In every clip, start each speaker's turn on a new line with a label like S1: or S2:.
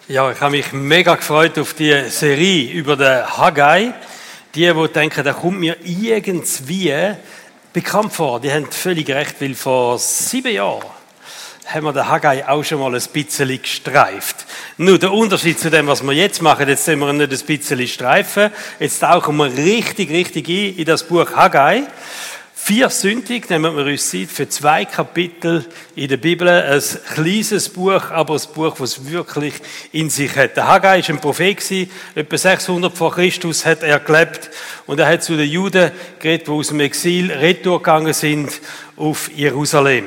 S1: Ja, ich habe mich mega gefreut auf die Serie über den Haggai. Die denken, der kommt mir irgendwie bekannt vor, die haben völlig recht, weil vor 7 Jahren haben wir den Haggai auch schon mal ein bisschen gestreift. Nur der Unterschied zu dem, was wir jetzt machen, jetzt sollen wir nicht ein bisschen streifen, jetzt tauchen wir richtig ein in das Buch Haggai. 4 Sündig nehmen wir uns Zeit für 2 Kapitel in der Bibel. Ein kleines Buch, aber ein Buch, das es wirklich in sich hat. Der Haggai war ein Prophet, etwa 600 vor Christus hat er gelebt. Und er hat zu den Juden geredet, die aus dem Exil retour gegangen sind auf Jerusalem.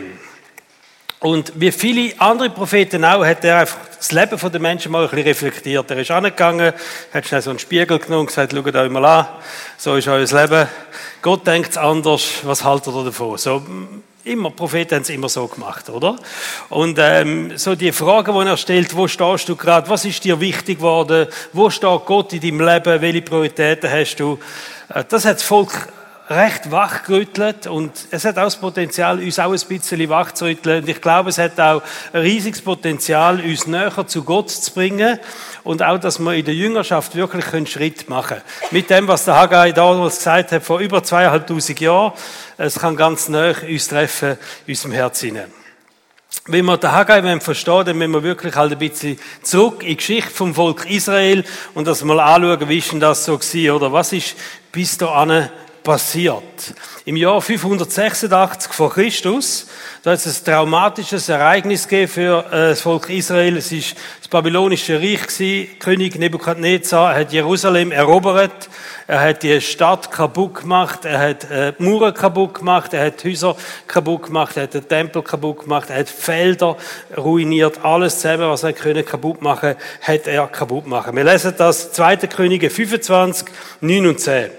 S1: Und wie viele andere Propheten auch, hat er einfach das Leben der Menschen mal ein bisschen reflektiert. Er ist angegangen, hat schnell so einen Spiegel genommen und gesagt, schaut euch mal an, so ist euer Leben. Gott denkt anders, was haltet ihr davon? So, immer, Propheten haben es immer so gemacht, oder? Und so die Fragen, die er stellt, wo stehst du gerade, was ist dir wichtig geworden, wo steht Gott in deinem Leben, welche Prioritäten hast du, das hat das Volk recht wachgerüttelt und es hat auch das Potenzial, uns auch ein bisschen wachzurütteln. Und ich glaube, es hat auch ein riesiges Potenzial, uns näher zu Gott zu bringen und auch, dass wir in der Jüngerschaft wirklich einen Schritt machen können. Mit dem, was der Haggai damals gesagt hat, vor über 2500 Jahren, es kann ganz näher uns treffen, in unserem Herz hinein. Wenn wir den Haggai verstehen, dann müssen wir wirklich halt ein bisschen zurück in die Geschichte vom Volk Israel und das mal anschauen, wie ist denn das so gewesen, oder was ist bis dahin passiert. Im Jahr 586 vor Christus, da hat es ein traumatisches Ereignis gegeben für das Volk Israel. Es ist das babylonische Reich gewesen. König Nebukadnezar hat Jerusalem erobert. Er hat die Stadt kaputt gemacht. Er hat die Mauern kaputt gemacht. Er hat Häuser kaputt gemacht. Er hat den Tempel kaputt gemacht. Er hat Felder ruiniert. Alles zusammen, was er kaputt machen konnte, hat er kaputt machen. Wir lesen das 2. Könige 25, 9 und 10.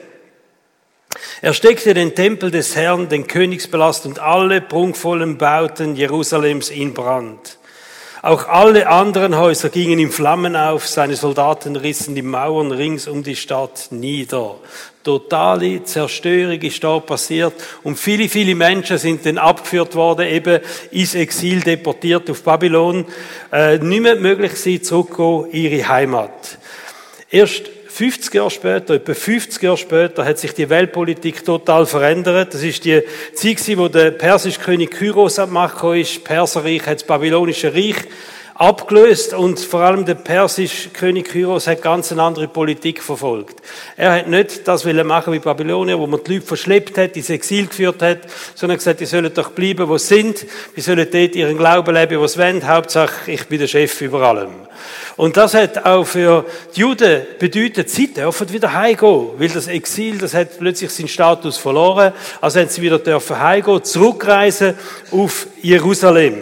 S1: Er steckte den Tempel des Herrn, den Königspalast und alle prunkvollen Bauten Jerusalems in Brand. Auch alle anderen Häuser gingen in Flammen auf, seine Soldaten rissen die Mauern rings um die Stadt nieder. Totale Zerstörung ist da passiert und viele Menschen sind dann abgeführt worden, eben ins Exil deportiert auf Babylon. Nicht mehr möglich sie zurückgehen in ihre Heimat. Erst 50 Jahre später, etwa 50 Jahre später, hat sich die Weltpolitik total verändert. Das ist die Zeit, wo der persische König Kyros an die Macht gekommen ist. Perserreich hat das babylonische Reich abgelöst und vor allem der persische König Kyros hat ganz eine andere Politik verfolgt. Er hat nicht das machen wie Babylonier, wo man die Leute verschleppt hat, ins Exil geführt hat, sondern gesagt, die sollen doch bleiben, wo sie sind, die sollen dort ihren Glauben leben, wo sie wollen, Hauptsache ich bin der Chef über allem. Und das hat auch für die Juden bedeutet, sie dürfen wieder heimgehen, weil das Exil, das hat plötzlich seinen Status verloren, also haben sie wieder dürfen heimgehen, zurückreisen auf Jerusalem.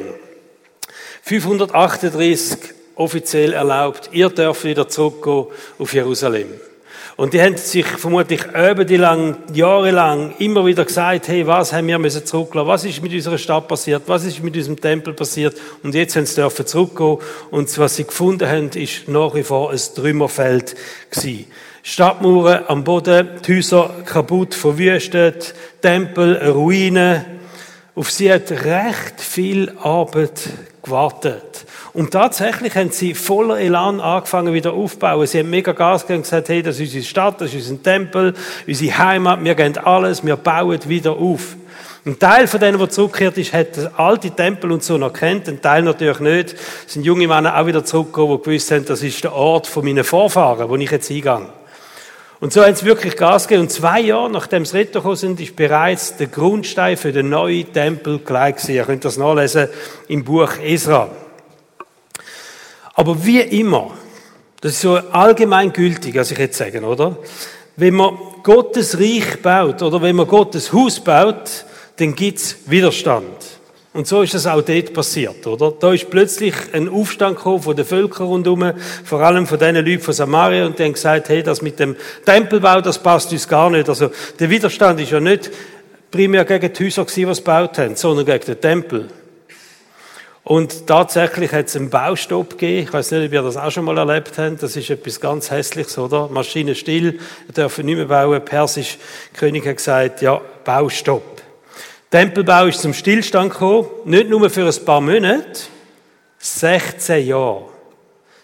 S1: 538 offiziell erlaubt, ihr dürft wieder zurückgehen auf Jerusalem. Und die haben sich vermutlich jahrelang immer wieder gesagt, hey, was haben wir müssen zurücklassen? Was ist mit unserer Stadt passiert? Was ist mit unserem Tempel passiert? Und jetzt haben sie dürfen zurückgehen. Und was sie gefunden haben, ist nach wie vor ein Trümmerfeld gewesen. Stadtmauern am Boden, die Häuser kaputt, verwüstet, Tempel, Ruinen. Auf sie hat recht viel Arbeit gewartet. Und tatsächlich haben sie voller Elan angefangen wieder aufzubauen. Sie haben mega Gas gegeben und gesagt, hey, das ist unsere Stadt, das ist unser Tempel, unsere Heimat, wir geben alles, wir bauen wieder auf. Ein Teil von denen, der zurückgekehrt ist, hat den alten Tempel und so noch kennt, ein Teil natürlich nicht. Es sind junge Männer auch wieder zurückgekommen, die gewusst haben, das ist der Ort von meinen Vorfahren, wo ich jetzt hingehe. Und so haben sie wirklich Gas gegeben. Und 2 Jahre, nachdem sie retourgekommen sind, ist bereits der Grundstein für den neuen Tempel gelegt gewesen. Ihr könnt das nachlesen im Buch Esra. Aber wie immer, das ist so allgemein gültig, was ich jetzt sagen, oder? Wenn man Gottes Reich baut oder wenn man Gottes Haus baut, dann gibt's Widerstand. Und so ist es auch dort passiert, oder? Da ist plötzlich ein Aufstand gekommen von den Völkern rundherum, vor allem von den Leuten von Samaria, und die haben gesagt, hey, das mit dem Tempelbau, das passt uns gar nicht. Also, der Widerstand ist ja nicht primär gegen die Häuser gewesen, die sie gebaut haben, sondern gegen den Tempel. Und tatsächlich hat es einen Baustopp gegeben. Ich weiß nicht, ob ihr das auch schon mal erlebt habt. Das ist etwas ganz Hässliches, oder? Maschine still, wir dürfen nicht mehr bauen. Der persische König hat gesagt, ja, Baustopp. Tempelbau ist zum Stillstand gekommen, nicht nur für ein paar Monate, 16 Jahre.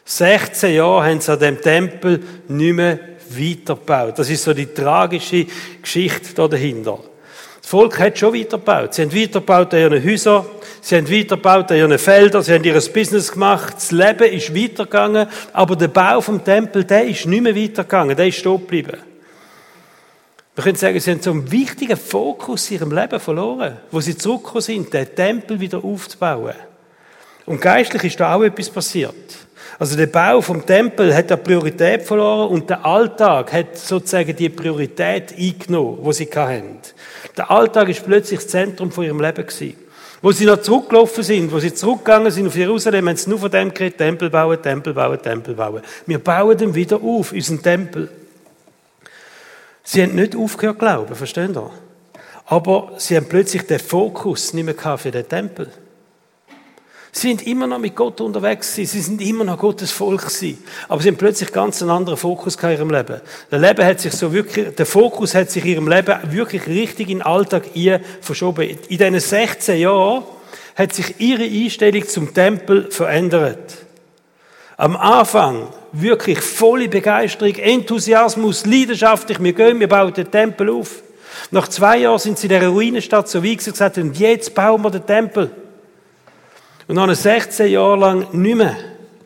S1: 16 Jahre haben sie an dem Tempel nicht mehr weitergebaut. Das ist so die tragische Geschichte da dahinter. Das Volk hat schon weitergebaut. Sie haben weitergebaut an ihren Häusern, sie haben weitergebaut an ihren Feldern, sie haben ihr Business gemacht. Das Leben ist weitergegangen, aber der Bau vom Tempel, der ist nicht mehr weitergegangen, der ist stehen geblieben. Wir können sagen, sie haben so einen wichtigen Fokus in ihrem Leben verloren, wo sie zurückgekommen sind, den Tempel wieder aufzubauen. Und geistlich ist da auch etwas passiert. Also der Bau vom Tempel hat eine Priorität verloren und der Alltag hat sozusagen die Priorität eingenommen, die sie hatten. Der Alltag ist plötzlich das Zentrum von ihrem Leben gewesen. Wo sie noch zurückgelaufen sind, wo sie zurückgegangen sind auf Jerusalem, haben sie nur von dem geredet, Tempel bauen, Tempel bauen, Tempel bauen. Wir bauen den wieder auf, unseren Tempel. Sie haben nicht aufgehört zu glauben, verstehen Sie? Aber sie haben plötzlich den Fokus nicht mehr gehabt für den Tempel. Sie sind immer noch mit Gott unterwegs gewesen. Sie sind immer noch Gottes Volk gewesen. Aber sie haben plötzlich ganz einen anderen Fokus in ihrem Leben. Der Fokus hat sich in ihrem Leben wirklich richtig in den Alltag verschoben. In diesen 16 Jahren hat sich ihre Einstellung zum Tempel verändert. Am Anfang wirklich volle Begeisterung, Enthusiasmus, leidenschaftlich. Wir bauen den Tempel auf. Nach 2 Jahren sind sie in dieser Ruinenstadt so weit gesagt, und jetzt bauen wir den Tempel. Und nach 16 Jahren lang nicht mehr.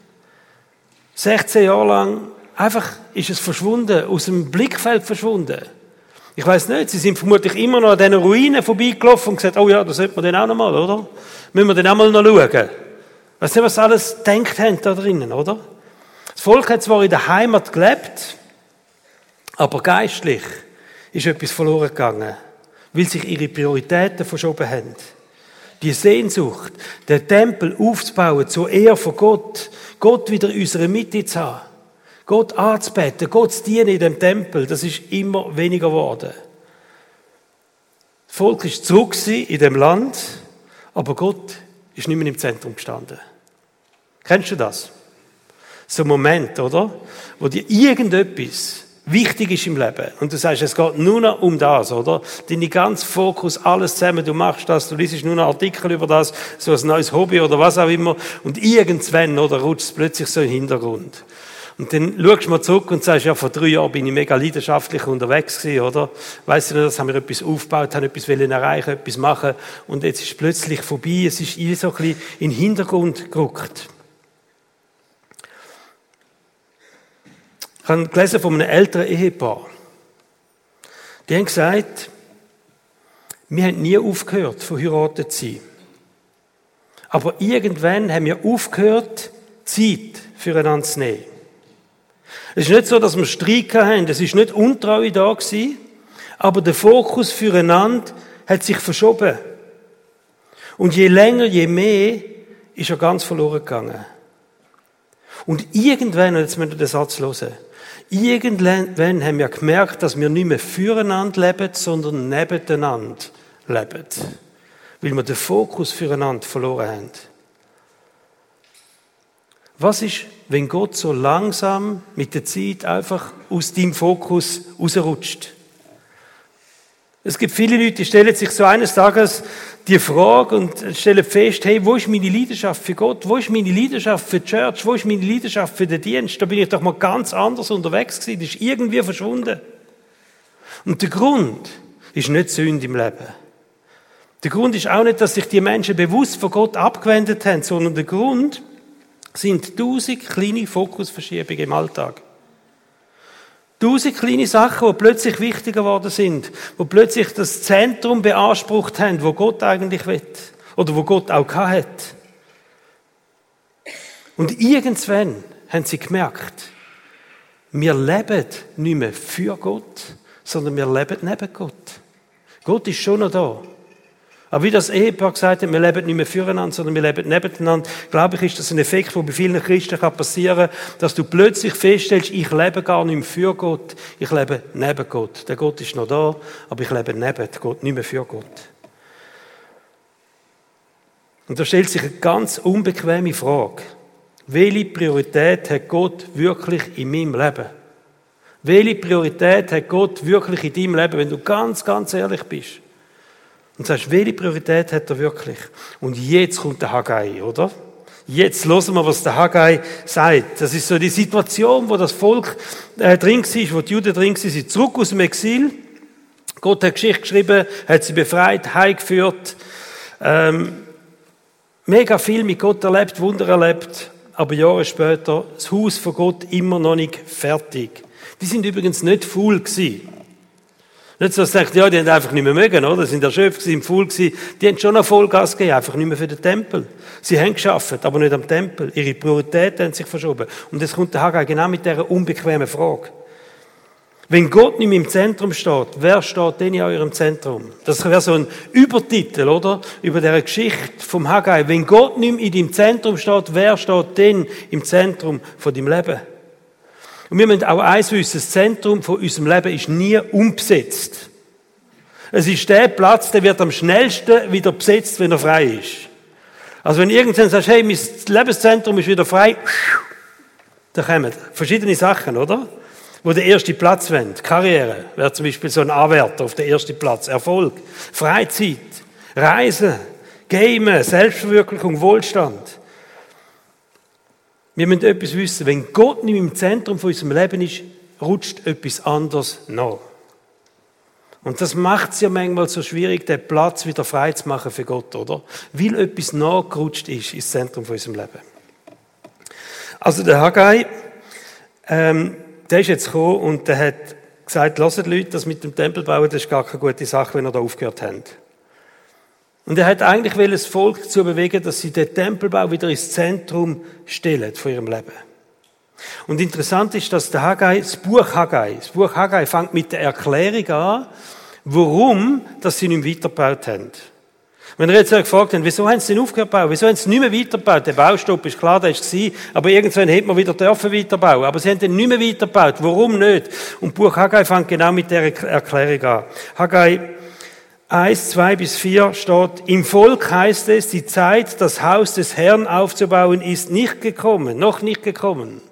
S1: 16 Jahre lang einfach ist es verschwunden, aus dem Blickfeld verschwunden. Ich weiss nicht, sie sind vermutlich immer noch an diesen Ruinen vorbeigelaufen und gesagt, oh ja, das sollte man dann auch noch mal, oder? Müssen wir dann auch mal noch schauen. Weißt du, was sie alles gedacht haben da drinnen, oder? Das Volk hat zwar in der Heimat gelebt, aber geistlich ist etwas verloren gegangen, weil sich ihre Prioritäten verschoben haben. Die Sehnsucht, den Tempel aufzubauen zur Ehre von Gott, Gott wieder in unserer Mitte zu haben, Gott anzubeten, Gott zu dienen in dem Tempel, das ist immer weniger geworden. Das Volk ist zurück in dem Land, aber Gott ist nicht mehr im Zentrum gestanden. Kennst du das? So ein Moment, oder? Wo dir irgendetwas wichtig ist im Leben. Und du sagst, es geht nur noch um das, oder? Dein ganzer Fokus, alles zusammen, du machst das, du liest nur noch Artikel über das, so ein neues Hobby oder was auch immer. Und irgendwann, oder, rutscht es plötzlich so in den Hintergrund. Und dann schaust du mal zurück und sagst, ja, vor 3 Jahren bin ich mega leidenschaftlich unterwegs gewesen, oder? Weißt du nicht, haben wir etwas aufgebaut, haben etwas erreichen, etwas machen. Und jetzt ist es plötzlich vorbei, es ist so ein bisschen in den Hintergrund gerückt. Ich habe gelesen von einem älteren Ehepaar. Die haben gesagt, wir haben nie aufgehört, verheiratet zu sein. Aber irgendwann haben wir aufgehört, Zeit füreinander zu nehmen. Es ist nicht so, dass wir Streit hatten, es ist nicht Untreue da gewesen, aber der Fokus füreinander hat sich verschoben. Und je länger, je mehr, ist er ganz verloren gegangen. Und irgendwann, und jetzt müsst ihr den Satz hören, irgendwann haben wir gemerkt, dass wir nicht mehr füreinander leben, sondern nebeneinander leben. Weil wir den Fokus füreinander verloren haben. Was ist, wenn Gott so langsam mit der Zeit einfach aus deinem Fokus rausrutscht? Es gibt viele Leute, die stellen sich so eines Tages die Frage und stellen fest, hey, wo ist meine Leidenschaft für Gott? Wo ist meine Leidenschaft für die Church? Wo ist meine Leidenschaft für den Dienst? Da bin ich doch mal ganz anders unterwegs gewesen. Das ist irgendwie verschwunden. Und der Grund ist nicht Sünde im Leben. Der Grund ist auch nicht, dass sich die Menschen bewusst von Gott abgewendet haben, sondern der Grund sind 1000 kleine Fokusverschiebungen im Alltag. 1000 kleine Sachen, die plötzlich wichtiger geworden sind, die plötzlich das Zentrum beansprucht haben, wo Gott eigentlich will. Oder wo Gott auch hat. Und irgendwann haben sie gemerkt, wir leben nicht mehr für Gott, sondern wir leben neben Gott. Gott ist schon noch da. Aber wie das Ehepaar gesagt hat, wir leben nicht mehr füreinander, sondern wir leben nebeneinander, glaube ich, ist das ein Effekt, der bei vielen Christen passieren kann, dass du plötzlich feststellst, ich lebe gar nicht mehr für Gott, ich lebe neben Gott. Der Gott ist noch da, aber ich lebe neben Gott, nicht mehr für Gott. Und da stellt sich eine ganz unbequeme Frage. Welche Priorität hat Gott wirklich in meinem Leben? Welche Priorität hat Gott wirklich in deinem Leben, wenn du ganz, ganz ehrlich bist? Und sagst, welche Priorität hat er wirklich? Und jetzt kommt der Haggai, oder? Jetzt hören wir, was der Haggai sagt. Das ist so die Situation, wo das Volk drin war, wo die Juden drin waren, zurück aus dem Exil. Gott hat Geschichte geschrieben, hat sie befreit, heimgeführt, mega viel mit Gott erlebt, Wunder erlebt, aber Jahre später das Haus von Gott immer noch nicht fertig. Die sind übrigens nicht faul gewesen. Nicht so, dass man denkt, ja, die haben einfach nicht mehr mögen, oder? Die sind erschöpft gewesen, faul gewesen. Die haben schon noch Vollgas gegeben, einfach nicht mehr für den Tempel. Sie haben gearbeitet, aber nicht am Tempel. Ihre Prioritäten haben sich verschoben. Und jetzt kommt der Haggai genau mit dieser unbequemen Frage. Wenn Gott nicht mehr im Zentrum steht, wer steht denn in eurem Zentrum? Das wäre so ein Übertitel, oder? Über diese Geschichte vom Haggai. Wenn Gott nicht mehr in deinem Zentrum steht, wer steht denn im Zentrum von deinem Leben? Und wir müssen auch eins wissen, das Zentrum von unserem Leben ist nie unbesetzt. Es ist der Platz, der wird am schnellsten wieder besetzt, wenn er frei ist. Also wenn irgendwann sagst, hey, mein Lebenszentrum ist wieder frei, dann kommen verschiedene Sachen, oder? Wo der erste Platz wollen. Karriere wäre zum Beispiel so ein Anwärter auf den ersten Platz. Erfolg, Freizeit, Reisen, Gamen, Selbstverwirklichung, Wohlstand. Wir müssen etwas wissen. Wenn Gott nicht im Zentrum von unserem Leben ist, rutscht etwas anderes nach. Und das macht es ja manchmal so schwierig, den Platz wieder frei zu machen für Gott, oder? Weil etwas nachgerutscht ist ins Zentrum von unserem Leben. Also der Haggai, der ist jetzt gekommen und der hat gesagt, hört Leute, das mit dem Tempel bauen, das ist gar keine gute Sache, wenn ihr da aufgehört habt. Und er hat eigentlich das Volk dazu bewegen, dass sie den Tempelbau wieder ins Zentrum stellen von ihrem Leben. Und interessant ist, dass der Haggai, das Buch Haggai fängt mit der Erklärung an, warum dass sie nicht mehr weitergebaut haben. Wenn ihr jetzt gefragt habt, wieso haben sie denn aufgehört zu bauen? Wieso haben sie nicht mehr weitergebaut? Der Baustopp ist klar, der war, aber irgendwann hätte man wieder dürfen weiterbauen. Aber sie haben dann nicht mehr weitergebaut. Warum nicht? Und Buch Haggai fängt genau mit der Erklärung an. Haggai 1, 2 bis 4 steht, im Volk heißt es, die Zeit, das Haus des Herrn aufzubauen, ist nicht gekommen, noch nicht gekommen.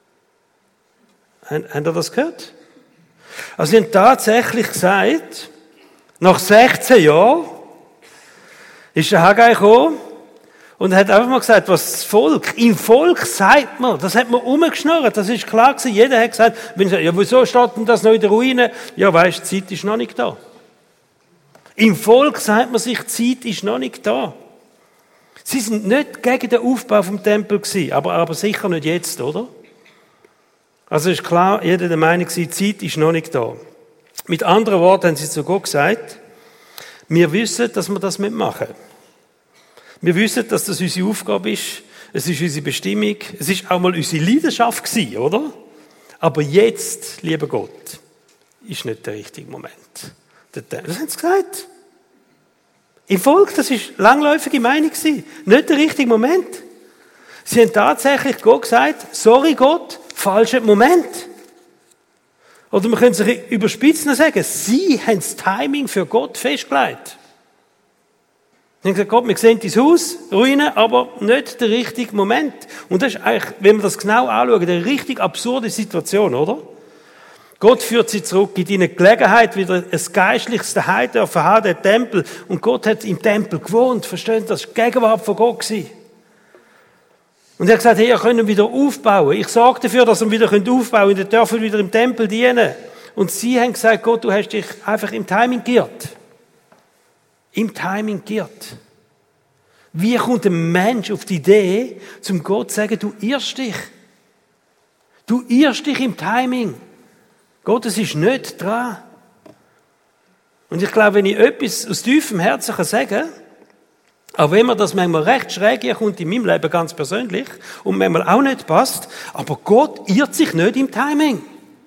S1: Habt ihr das gehört? Also sie haben tatsächlich gesagt, nach 16 Jahren ist der Haggai gekommen und hat einfach mal gesagt, was das Volk, im Volk sagt man, das hat man umgeschnurrt, das ist klar gewesen, jeder hat gesagt, ja, wieso steht denn das noch in der Ruine? Ja, weisst, die Zeit ist noch nicht da. Im Volk sagt man sich, die Zeit ist noch nicht da. Sie sind nicht gegen den Aufbau vom Tempel gewesen, aber sicher nicht jetzt, oder? Also ist klar, jeder der Meinung war, die Zeit ist noch nicht da. Mit anderen Worten haben sie zu Gott gesagt, wir wissen, dass wir das machen müssen. Wir wissen, dass das unsere Aufgabe ist, es ist unsere Bestimmung, es ist auch mal unsere Leidenschaft gewesen, oder? Aber jetzt, lieber Gott, ist nicht der richtige Moment. Das haben sie gesagt. Im Volk, das war langläufige Meinung gewesen. Nicht der richtige Moment. Sie haben tatsächlich Gott gesagt, sorry Gott, falscher Moment. Oder man könnte sich überspitzen und sagen, sie haben das Timing für Gott festgelegt. Sie haben gesagt, Gott, wir sehen dein Haus, Ruinen, aber nicht der richtige Moment. Und das ist eigentlich, wenn wir das genau anschauen, eine richtig absurde Situation, oder? Gott führt sie zurück, gibt ihnen Gelegenheit, wieder ein geistliches Zuhause dürfen haben, den Tempel. Und Gott hat im Tempel gewohnt, verstehen, das war die Gegenwart von Gott gewesen. Und er hat gesagt, hey, ihr könnt ihn wieder aufbauen. Ich sorge dafür, dass ihr ihn wieder aufbauen könnt. Ihr dürft wieder im Tempel dienen. Und sie haben gesagt, Gott, du hast dich einfach im Timing geirrt. Im Timing geirrt. Wie kommt ein Mensch auf die Idee, zum Gott zu sagen, du irrst dich. Du irrst dich im Timing. Gott, es ist nicht dran. Und ich glaube, wenn ich etwas aus tiefem Herzen sagen kann, auch wenn mir das manchmal recht schräg kommt in meinem Leben ganz persönlich und manchmal auch nicht passt, aber Gott irrt sich nicht im Timing.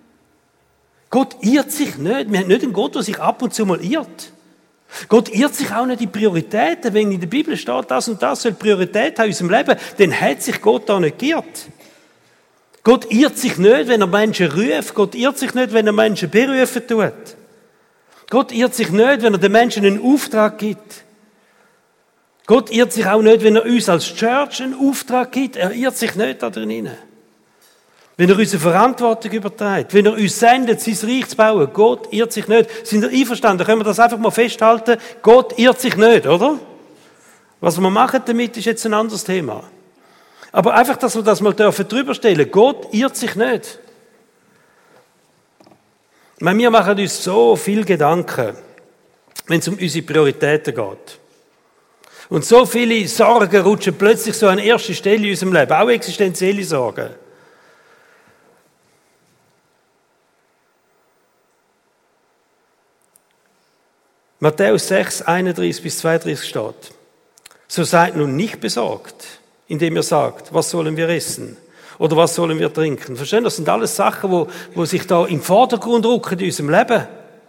S1: Gott irrt sich nicht. Wir haben nicht einen Gott, der sich ab und zu mal irrt. Gott irrt sich auch nicht in Prioritäten. Wenn in der Bibel steht, das und das soll Priorität haben in unserem Leben, dann hat sich Gott da nicht geirrt. Gott irrt sich nicht, wenn er Menschen ruft. Gott irrt sich nicht, wenn er Menschen berufen tut. Gott irrt sich nicht, wenn er den Menschen einen Auftrag gibt. Gott irrt sich auch nicht, wenn er uns als Church einen Auftrag gibt. Er irrt sich nicht da drin. Wenn er uns eine Verantwortung überträgt, wenn er uns sendet, sein Reich zu bauen, Gott irrt sich nicht. Sind ihr einverstanden? Können wir das einfach mal festhalten? Gott irrt sich nicht, oder? Was wir machen damit, ist jetzt ein anderes Thema. Aber einfach, dass wir das mal drüber stellen dürfen. Gott irrt sich nicht. Ich meine, wir machen uns so viel Gedanken, wenn es um unsere Prioritäten geht. Und so viele Sorgen rutschen plötzlich so an erste Stelle in unserem Leben, auch existenzielle Sorgen. Matthäus 6, 31 bis 32 steht: So seid nun nicht besorgt, indem ihr sagt, was sollen wir essen? Oder was sollen wir trinken? Verstehen, das sind alles Sachen, wo sich da im Vordergrund rücken in unserem Leben.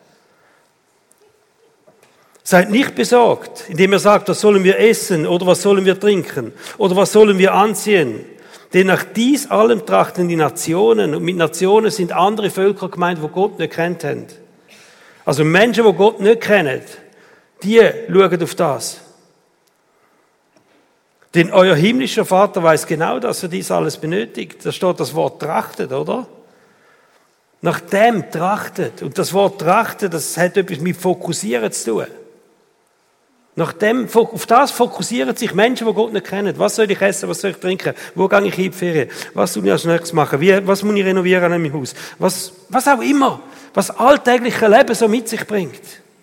S1: Seid nicht besorgt, indem ihr sagt, was sollen wir essen? Oder was sollen wir trinken? Oder was sollen wir anziehen? Denn nach dies allem trachten die Nationen. Und mit Nationen sind andere Völker gemeint, die Gott nicht kennt haben. Also Menschen, die Gott nicht kennen, die schauen auf das. Denn euer himmlischer Vater weiß genau, dass er dies alles benötigt. Da steht das Wort trachtet, oder? Nach dem trachtet. Und das Wort trachtet, das hat etwas mit fokussieren zu tun. Auf das fokussieren sich Menschen, die Gott nicht kennen. Was soll ich essen, was soll ich trinken? Wo gehe ich in die Ferien? Was soll ich als nächstes machen? Was muss ich renovieren an meinem Haus? Was auch immer, was alltägliche Leben so mit sich bringt.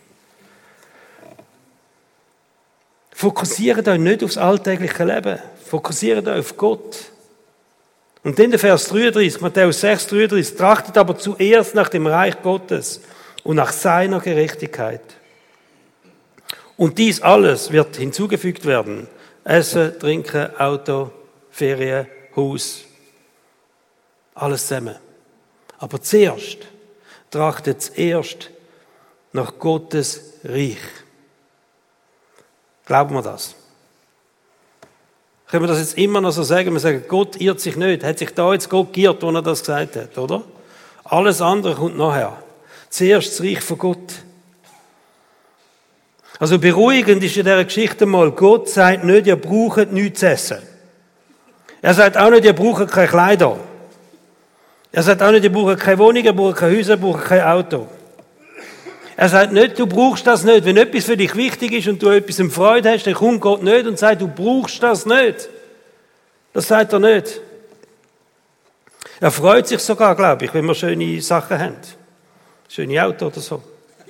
S1: Fokussiert euch nicht aufs alltägliche Leben. Fokussiert euch auf Gott. Und dann der Vers 33, Matthäus 6, 33, trachtet aber zuerst nach dem Reich Gottes und nach seiner Gerechtigkeit. Und dies alles wird hinzugefügt werden. Essen, Trinken, Auto, Ferien, Haus. Alles zusammen. Aber zuerst trachtet zuerst nach Gottes Reich. Glauben wir das? Können wir das jetzt immer noch so sagen? Wir sagen, Gott irrt sich nicht. Hat sich da jetzt Gott geirrt, als er das gesagt hat, oder? Alles andere kommt nachher. Zuerst das Reich von Gott. Also beruhigend ist in dieser Geschichte mal, Gott sagt nicht, ihr braucht nichts zu essen. Er sagt auch nicht, ihr braucht keine Kleider. Er sagt auch nicht, ihr braucht keine Wohnung, ihr braucht kein Haus, ihr braucht kein Auto. Er sagt nicht, du brauchst das nicht. Wenn etwas für dich wichtig ist und du etwas in Freude hast, dann kommt Gott nicht und sagt, du brauchst das nicht. Das sagt er nicht. Er freut sich sogar, glaube ich, wenn wir schöne Sachen haben. Schöne Auto oder so.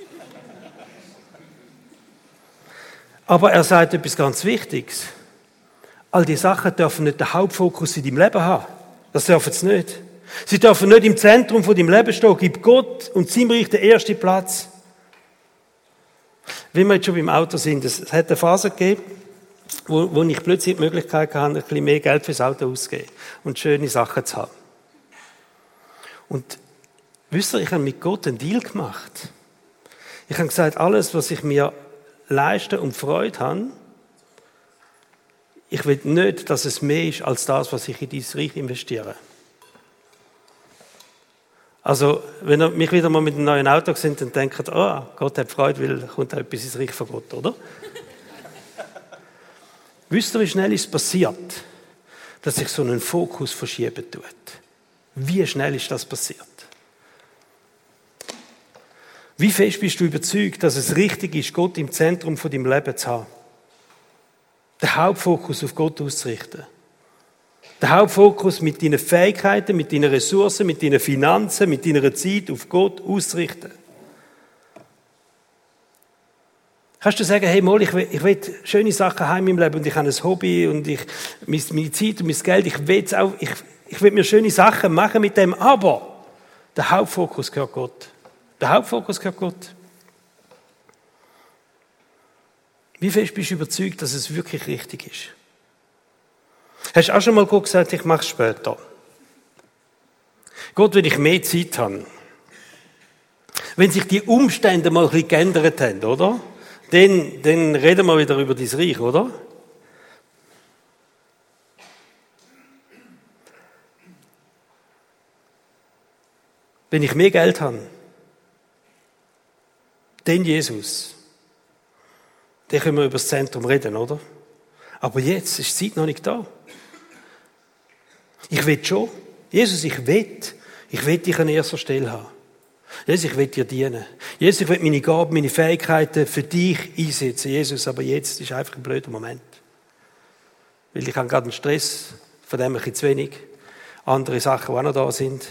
S1: Aber er sagt etwas ganz Wichtiges. All die Sachen dürfen nicht den Hauptfokus in deinem Leben haben. Das dürfen sie nicht. Sie dürfen nicht im Zentrum von deinem Leben stehen. Gib Gott und seinem Reich den ersten Platz. Wenn wir jetzt schon beim Auto sind, es hat eine Phase gegeben, wo ich plötzlich die Möglichkeit hatte, ein bisschen mehr Geld fürs Auto auszugeben und schöne Sachen zu haben. Und wisst ihr, ich habe mit Gott einen Deal gemacht. Ich habe gesagt, alles, was ich mir leisten und Freude habe, ich will nicht, dass es mehr ist als das, was ich in dieses Reich investiere. Also, wenn ihr mich wieder mal mit einem neuen Auto seht, dann denkt ihr, oh, Gott hat Freude, weil kommt halt etwas ins Reich von Gott, oder? Wisst ihr, wie schnell ist es passiert, dass sich so ein Fokus verschieben tut? Wie schnell ist das passiert? Wie fest bist du überzeugt, dass es richtig ist, Gott im Zentrum von deinem Leben zu haben? Den Hauptfokus auf Gott auszurichten. Den Hauptfokus mit deinen Fähigkeiten, mit deinen Ressourcen, mit deinen Finanzen, mit deiner Zeit auf Gott auszurichten. Kannst du sagen, hey Mol, ich will schöne Sachen haben in meinem Leben und ich habe ein Hobby und meine Zeit und mein Geld, ich will mir schöne Sachen machen mit dem, aber der Hauptfokus gehört Gott. Der Hauptfokus gehört Gott. Wie fest bist du überzeugt, dass es wirklich richtig ist? Hast du auch schon mal Gott gesagt, ich mache es später? Gott, will ich mehr Zeit haben. Wenn sich die Umstände mal ein bisschen geändert haben, oder? Dann reden wir wieder über dein Reich, oder? Wenn ich mehr Geld habe, dann Jesus, dann können wir über das Zentrum reden, oder? Aber jetzt ist die Zeit noch nicht da. Ich will schon. Jesus, ich will dich an erster Stelle haben. Jesus, ich will dir dienen. Jesus, ich will meine Gaben, meine Fähigkeiten für dich einsetzen. Jesus, aber jetzt ist einfach ein blöder Moment. Weil ich habe gerade einen Stress, von dem ein bisschen zu wenig. Andere Sachen, die auch noch da sind.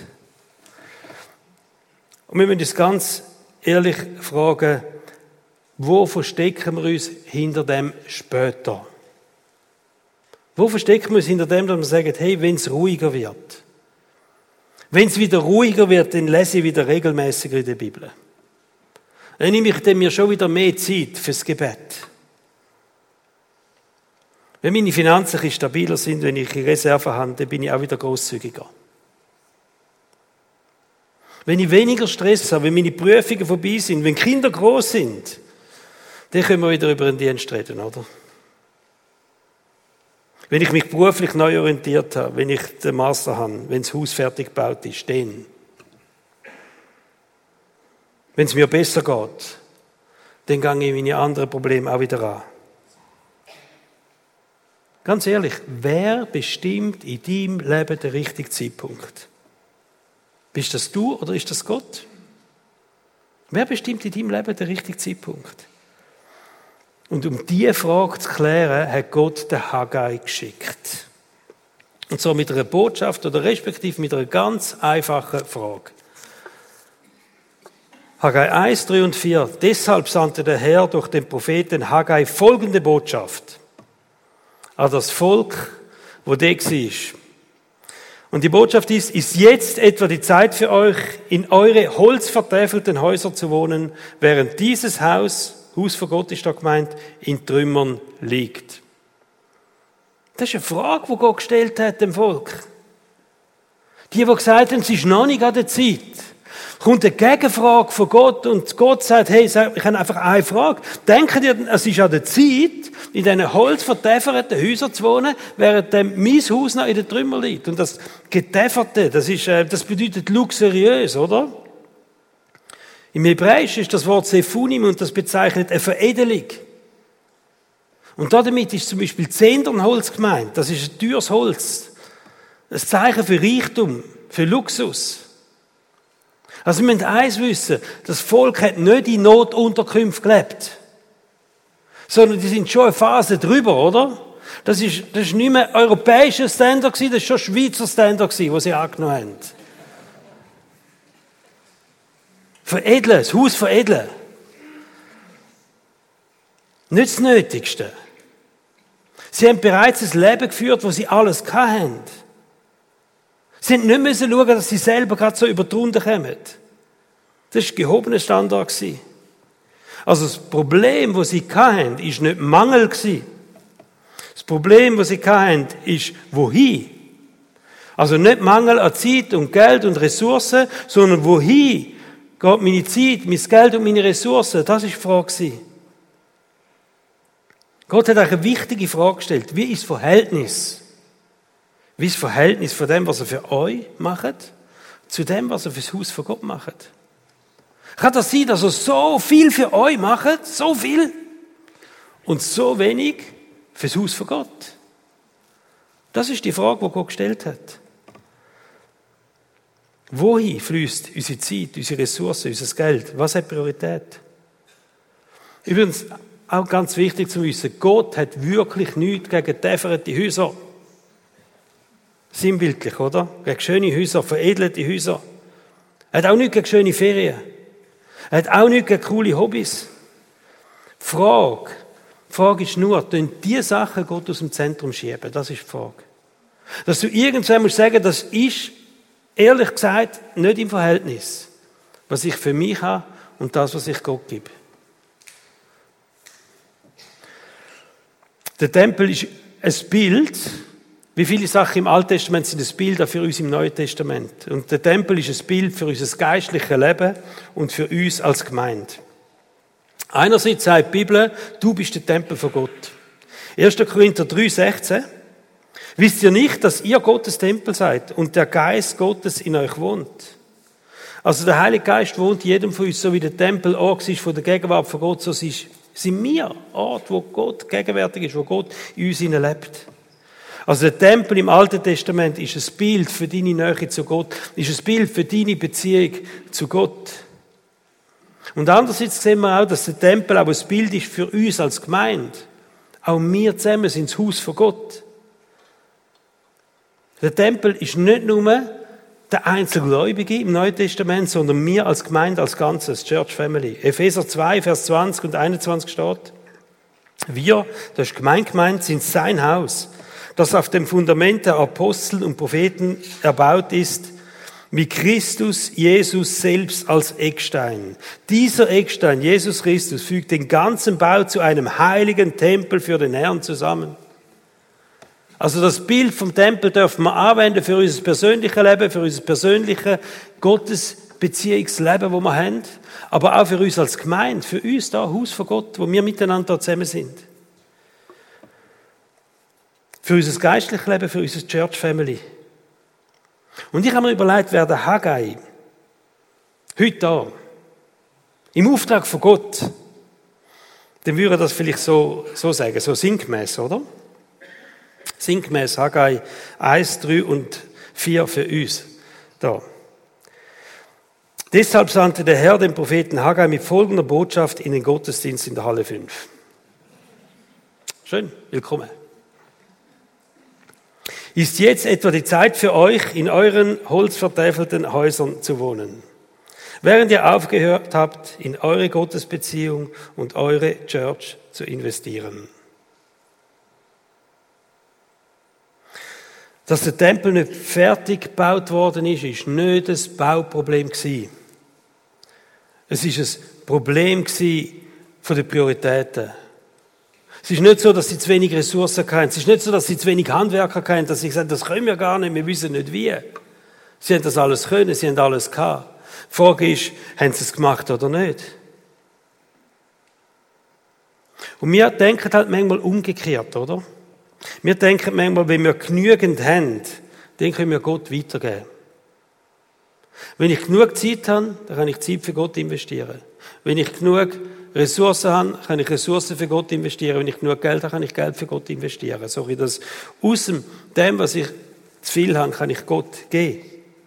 S1: Und wir müssen uns ganz ehrlich fragen, wo verstecken wir uns hinter dem später? Wo verstecken wir uns hinter dem, dass wir sagen, hey, wenn es ruhiger wird, wenn es wieder ruhiger wird, dann lese ich wieder regelmäßiger in der Bibel. Dann nehme ich mir schon wieder mehr Zeit fürs Gebet. Wenn meine Finanzen ein bisschen stabiler sind, wenn ich Reserven habe, dann bin ich auch wieder grosszügiger. Wenn ich weniger Stress habe, wenn meine Prüfungen vorbei sind, wenn Kinder groß sind, dann können wir wieder über den Dienst reden, oder? Wenn ich mich beruflich neu orientiert habe, wenn ich den Master habe, wenn das Haus fertig gebaut ist, dann. Wenn es mir besser geht, dann gehe ich meine anderen Probleme auch wieder an. Ganz ehrlich, wer bestimmt in deinem Leben den richtigen Zeitpunkt? Bist das du oder ist das Gott? Wer bestimmt in deinem Leben den richtigen Zeitpunkt? Und um diese Frage zu klären, hat Gott den Haggai geschickt. Und zwar mit einer Botschaft oder respektive mit einer ganz einfachen Frage. Haggai 1, 3 und 4. Deshalb sandte der Herr durch den Propheten Haggai folgende Botschaft an das Volk, wo der war. Und die Botschaft ist jetzt etwa die Zeit für euch, in eure holzvertäfelten Häuser zu wohnen, während dieses Haus von Gott ist da gemeint, in Trümmern liegt. Das ist eine Frage, die Gott gestellt hat dem Volk. Die gesagt haben, es ist noch nicht an der Zeit. Kommt eine Gegenfrage von Gott und Gott sagt, hey, ich habe einfach eine Frage. Denken ihr, es ist an der Zeit, in diesen holzvertäferten Häusern zu wohnen, während mein Haus noch in den Trümmern liegt? Und das Getäferte, das bedeutet luxuriös, oder? Im Hebräischen ist das Wort Sephunim und das bezeichnet eine Veredelung. Und damit ist zum Beispiel Zedernholz gemeint. Das ist ein teures Holz. Ein Zeichen für Reichtum, für Luxus. Also wir müssen eins wissen, das Volk hat nicht in Notunterkünften gelebt. Sondern die sind schon eine Phase drüber, oder? Das ist nicht mehr europäischer Standard gewesen, das ist schon Schweizer Standard gewesen, was sie angenommen haben. Veredeln, das Haus veredeln. Nicht das Nötigste. Sie haben bereits ein Leben geführt, wo sie alles hatten. Sie mussten nicht schauen, dass sie selber gerade so über die Runde kommen. Das war ein gehobener Standard. Also das Problem, das sie hatten, war nicht Mangel. Das Problem, das sie hatten, ist wohin. Also nicht Mangel an Zeit und Geld und Ressourcen, sondern wohin geht meine Zeit, mein Geld und meine Ressourcen? Das war die Frage. Gott hat euch eine wichtige Frage gestellt. Wie ist das Verhältnis? Wie ist das Verhältnis von dem, was er für euch macht, zu dem, was er für das Haus von Gott macht? Kann das sein, dass er so viel für euch macht, so viel, und so wenig für das Haus von Gott? Das ist die Frage, die Gott gestellt hat. Wohin fließt unsere Zeit, unsere Ressourcen, unser Geld? Was hat Priorität? Übrigens, auch ganz wichtig zu wissen, Gott hat wirklich nichts gegen täferte Häuser. Sinnbildlich, oder? Gegen schöne Häuser, veredelte Häuser. Er hat auch nichts gegen schöne Ferien. Er hat auch nichts gegen coole Hobbys. Die Frage ist nur, tun diese Sachen Gott aus dem Zentrum schieben? Das ist die Frage. Dass du irgendwann musst sagen, das ist, ehrlich gesagt, nicht im Verhältnis, was ich für mich habe und das, was ich Gott gebe. Der Tempel ist ein Bild. Wie viele Sachen im Alten Testament sind ein Bild auch für uns im Neuen Testament. Und der Tempel ist ein Bild für unser geistliches Leben und für uns als Gemeinde. Einerseits sagt die Bibel, du bist der Tempel von Gott. 1. Korinther 3,16. Wisst ihr nicht, dass ihr Gottes Tempel seid und der Geist Gottes in euch wohnt? Also der Heilige Geist wohnt in jedem von uns, so wie der Tempel Ort ist von der Gegenwart von Gott, so sind wir Ort, wo Gott gegenwärtig ist, wo Gott in uns lebt. Also der Tempel im Alten Testament ist ein Bild für deine Nähe zu Gott, ist ein Bild für deine Beziehung zu Gott. Und andererseits sehen wir auch, dass der Tempel auch ein Bild ist für uns als Gemeinde. Auch wir zusammen sind das Haus von Gott. Der Tempel ist nicht nur der Einzelgläubige im Neuen Testament, sondern wir als Gemeinde, als Ganzes, Church Family. Epheser 2, Vers 20 und 21 steht, wir, das ist gemeint, sind sein Haus, das auf dem Fundament der Apostel und Propheten erbaut ist, wie Christus Jesus selbst als Eckstein. Dieser Eckstein, Jesus Christus, fügt den ganzen Bau zu einem heiligen Tempel für den Herrn zusammen. Also das Bild vom Tempel dürfen wir anwenden für unser persönliches Leben, für unser persönliches Gottesbeziehungsleben, das wir haben, aber auch für uns als Gemeinde, für uns da, Haus von Gott, wo wir miteinander zusammen sind. Für unser geistliches Leben, für unsere Church Family. Und ich habe mir überlegt, wer der Haggai heute da, im Auftrag von Gott, dann würde das vielleicht so sagen, so sinngemäß, oder? Sinngemäß Haggai 1, 3 und 4 für uns. Da. Deshalb sandte der Herr den Propheten Haggai mit folgender Botschaft in den Gottesdienst in der Halle 5. Schön, willkommen. Ist jetzt etwa die Zeit für euch, in euren holzvertäfelten Häusern zu wohnen, während ihr aufgehört habt, in eure Gottesbeziehung und eure Church zu investieren? Dass der Tempel nicht fertig gebaut worden ist, ist nicht das Bauproblem gewesen. Es ist ein Problem gewesen von den Prioritäten. Es ist nicht so, dass sie zu wenig Ressourcen hatten. Es ist nicht so, dass sie zu wenig Handwerker hatten, dass sie gesagt haben, das können wir gar nicht, wir wissen nicht wie. Sie haben das alles können, sie haben alles gehabt. Die Frage ist, haben sie es gemacht oder nicht? Und wir denken halt manchmal umgekehrt, oder? Wir denken manchmal, wenn wir genügend haben, dann können wir Gott weitergeben. Wenn ich genug Zeit habe, dann kann ich Zeit für Gott investieren. Wenn ich genug Ressourcen habe, kann ich Ressourcen für Gott investieren. Wenn ich genug Geld habe, kann ich Geld für Gott investieren. So wie das aus dem, was ich zu viel habe, kann ich Gott geben.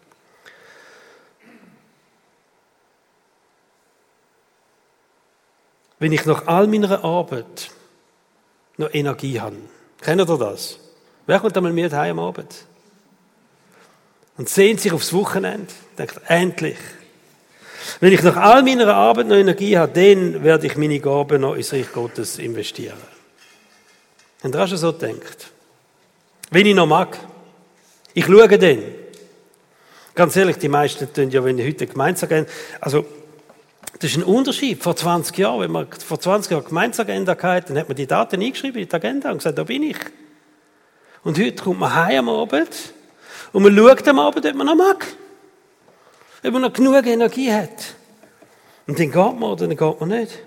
S1: Wenn ich nach all meiner Arbeit noch Energie habe, kennt ihr das? Wer kommt einmal mit heim am Abend? Und sehnt sich aufs Wochenende, denkt, endlich. Wenn ich nach all meiner Arbeit noch Energie habe, dann werde ich meine Gaben noch ins Reich Gottes investieren. Habt ihr auch schon so gedacht? Wenn ich noch mag, ich schaue dann. Ganz ehrlich, die meisten tun ja, wenn ich heute Gemeindeagenda, also, das ist ein Unterschied. Vor 20 Jahren, wenn man vor 20 Jahren Gemeindeagenda hatte, dann hat man die Daten eingeschrieben in die Agenda und gesagt, da bin ich. Und heute kommt man heim am Abend und man schaut am Abend, ob man noch mag. Ob man noch genug Energie hat. Und dann geht man oder dann geht man nicht.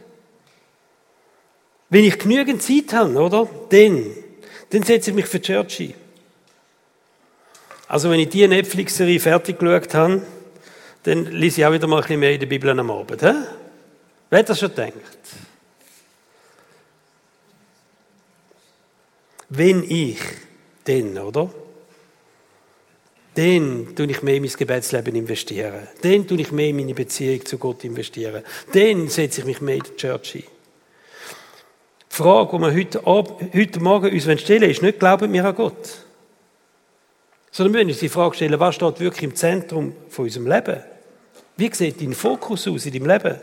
S1: Wenn ich genügend Zeit habe, oder? Dann setze ich mich für die Church ein. Also wenn ich diese Netflix-Serie fertig geschaut habe, dann lese ich auch wieder mal ein bisschen mehr in der Bibel am Abend. He? Wer hat das schon gedacht? Wenn ich, dann, oder? Dann tue ich mehr in mein Gebetsleben investieren. Dann tue ich mehr in meine Beziehung zu Gott investieren. Dann setze ich mich mehr in die Church ein. Die Frage, die wir heute Morgen uns stellen, ist nicht, glauben wir an Gott? Sondern wir müssen uns die Frage stellen, was steht wirklich im Zentrum von unserem Leben? Wie sieht dein Fokus aus in deinem Leben?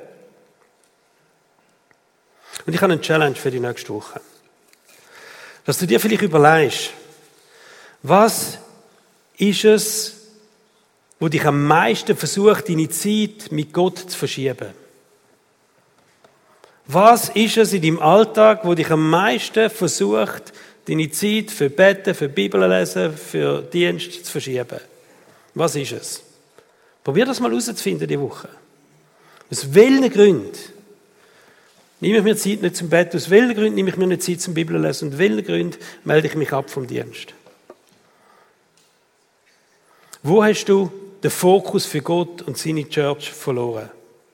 S1: Und ich habe eine Challenge für die nächste Woche. Dass du dir vielleicht überlegst, was ist es, wo dich am meisten versucht, deine Zeit mit Gott zu verschieben? Was ist es in deinem Alltag, wo dich am meisten versucht, deine Zeit für Beten, für Bibellesen, für Dienst zu verschieben? Was ist es? Probier das mal herauszufinden diese Woche. Aus welchen Gründen nehme ich mir Zeit nicht zum Bett? Aus welchen Gründen nehme ich mir nicht Zeit zum Bibellesen? Und aus welchen Gründen melde ich mich ab vom Dienst? Wo hast du den Fokus für Gott und seine Church verloren?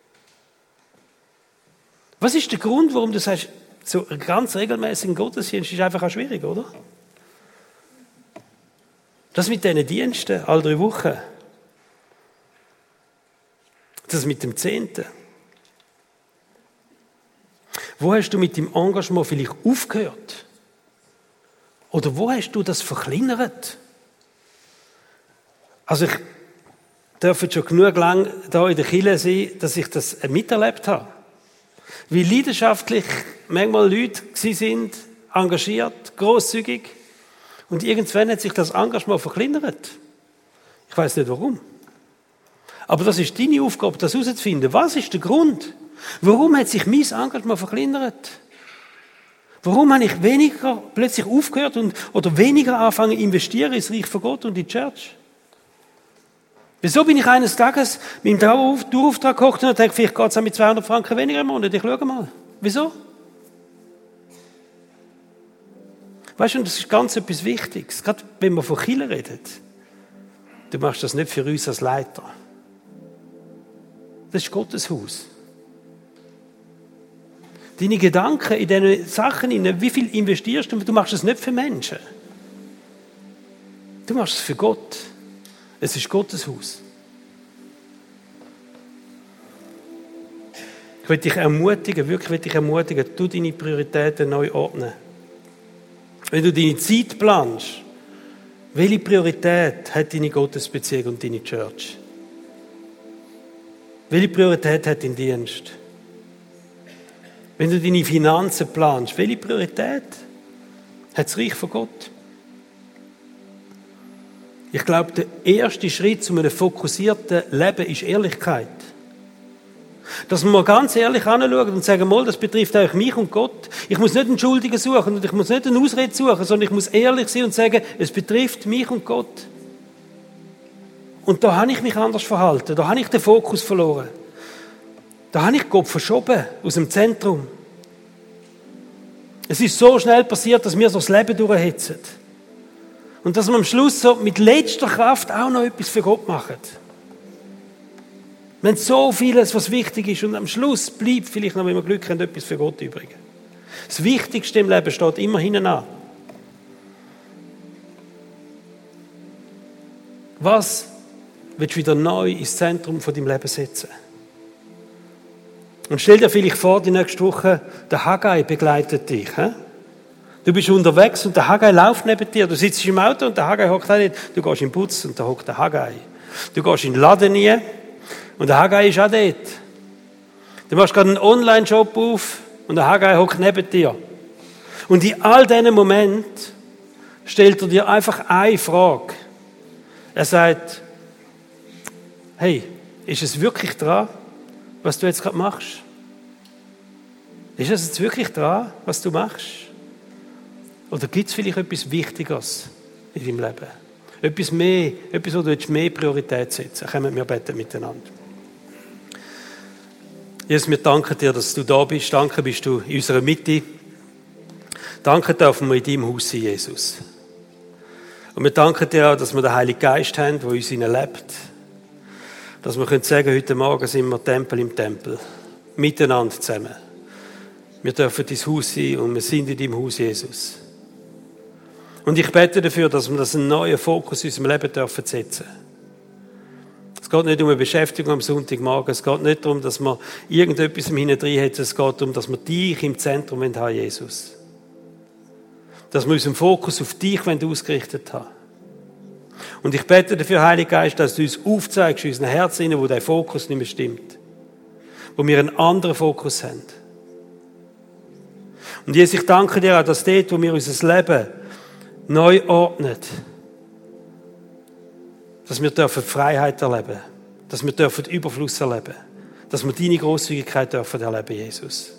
S1: Was ist der Grund, warum du sagst, so ein ganz regelmäßiger Gottesdienst ist einfach auch schwierig, oder? Das mit diesen Diensten, alle 3 Wochen. Das mit dem 10. Wo hast du mit dem Engagement vielleicht aufgehört? Oder wo hast du das verkleinert? Also ich darf jetzt schon genug lang da in der Kirche sein, dass ich das miterlebt habe. Wie leidenschaftlich manchmal Leute sind, engagiert, grosszügig. Und irgendwann hat sich das Engagement verkleinert. Ich weiß nicht warum. Aber das ist deine Aufgabe, das herauszufinden. Was ist der Grund? Warum hat sich mein Engagement verkleinert? Warum habe ich weniger plötzlich aufgehört oder weniger angefangen zu investieren ins Reich von Gott und in die Church? Wieso bin ich eines Tages mit dem Dauerauftrag gekocht und habe gedacht, vielleicht geht es auch mit 200 Franken weniger im Monat. Ich schaue mal. Wieso? Weißt du, das ist ganz etwas Wichtiges. Gerade wenn man von Kirche redet. Du machst das nicht für uns als Leiter. Das ist Gottes Haus. Deine Gedanken in diesen Sachen, wie viel investierst du? Du machst das nicht für Menschen. Du machst es für Gott. Es ist Gottes Haus. Ich will dich ermutigen, du deine Prioritäten neu ordnen. Wenn du deine Zeit planst, welche Priorität hat deine Gottesbeziehung und deine Church? Welche Priorität hat dein Dienst? Wenn du deine Finanzen planst, welche Priorität hat das Reich von Gott? Ich glaube, der erste Schritt zu einem fokussierten Leben ist Ehrlichkeit. Dass wir mal ganz ehrlich anschauen und sagen, das betrifft eigentlich mich und Gott. Ich muss nicht einen Schuldigen suchen und ich muss nicht eine Ausrede suchen, sondern ich muss ehrlich sein und sagen, es betrifft mich und Gott. Und da habe ich mich anders verhalten, da habe ich den Fokus verloren. Da habe ich Gott verschoben aus dem Zentrum. Es ist so schnell passiert, dass wir so das Leben durchhetzen. Und dass wir am Schluss so mit letzter Kraft auch noch etwas für Gott machen. Wir haben so vieles, was wichtig ist, und am Schluss bleibt vielleicht noch, wenn wir Glück haben, etwas für Gott übrig. Das Wichtigste im Leben steht immer hinten an. Was willst du wieder neu ins Zentrum von deinem Leben setzen? Und stell dir vielleicht vor, die nächste Woche, der Haggai begleitet dich. He? Du bist unterwegs und der Haggai läuft neben dir. Du sitzt im Auto und der Haggai hockt auch nicht. Du gehst in den Putz und da hockt der Haggai. Du gehst in den Laden rein und der Haggai ist auch dort. Du machst gerade einen Online-Shop auf und der Haggai hockt neben dir. Und in all diesen Momenten stellt er dir einfach eine Frage. Er sagt, hey, ist es wirklich dran, was du jetzt gerade machst? Ist es jetzt wirklich dran, was du machst? Oder gibt es vielleicht etwas Wichtigeres in deinem Leben? Etwas mehr, etwas, wo du jetzt mehr Priorität setzen. Kommen wir beten miteinander. Jesus, wir danken dir, dass du da bist. Danke, bist du in unserer Mitte. Danke dürfen wir in deinem Haus sein, Jesus. Und wir danken dir auch, dass wir den Heiligen Geist haben, der uns lebt. Dass wir können sagen, heute Morgen sind wir Tempel im Tempel. Miteinander zusammen. Wir dürfen dein Haus sein und wir sind in deinem Haus, Jesus. Und ich bete dafür, dass wir das einen neuen Fokus in unserem Leben dürfen setzen. Es geht nicht um eine Beschäftigung am Sonntagmorgen. Es geht nicht darum, dass wir irgendetwas im Hinterdrein haben. Es geht darum, dass wir dich im Zentrum haben, Jesus. Dass wir unseren Fokus auf dich ausgerichtet haben. Und ich bete dafür, Heiliger Geist, dass du uns aufzeigst, in unseren Herzen, wo der Fokus nicht mehr stimmt. Wo wir einen anderen Fokus haben. Und Jesus, ich danke dir auch, dass dort, wo wir unser Leben neu ordnen, dass wir dürfen Freiheit erleben, dass wir dürfen Überfluss erleben, dass wir deine Grosszügigkeit dürfen erleben, Jesus.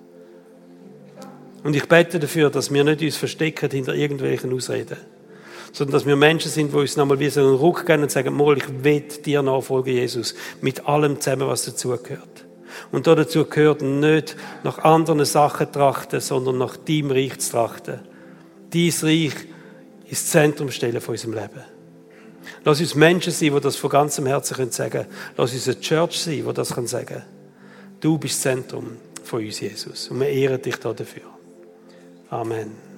S1: Und ich bete dafür, dass wir nicht uns verstecken hinter irgendwelchen Ausreden, sondern dass wir Menschen sind, die uns nochmal wie so einen Ruck geben und sagen, ich will dir nachfolgen, Jesus, mit allem zusammen, was dazugehört. Und dazu gehört nicht nach anderen Sachen trachten, sondern nach deinem Reich zu trachten. Dein Reich ins Zentrum stellen von unserem Leben. Lass uns Menschen sein, die das von ganzem Herzen sagen können. Lass uns eine Church sein, die das sagen kann. Du bist das Zentrum von uns, Jesus. Und wir ehren dich dafür. Amen.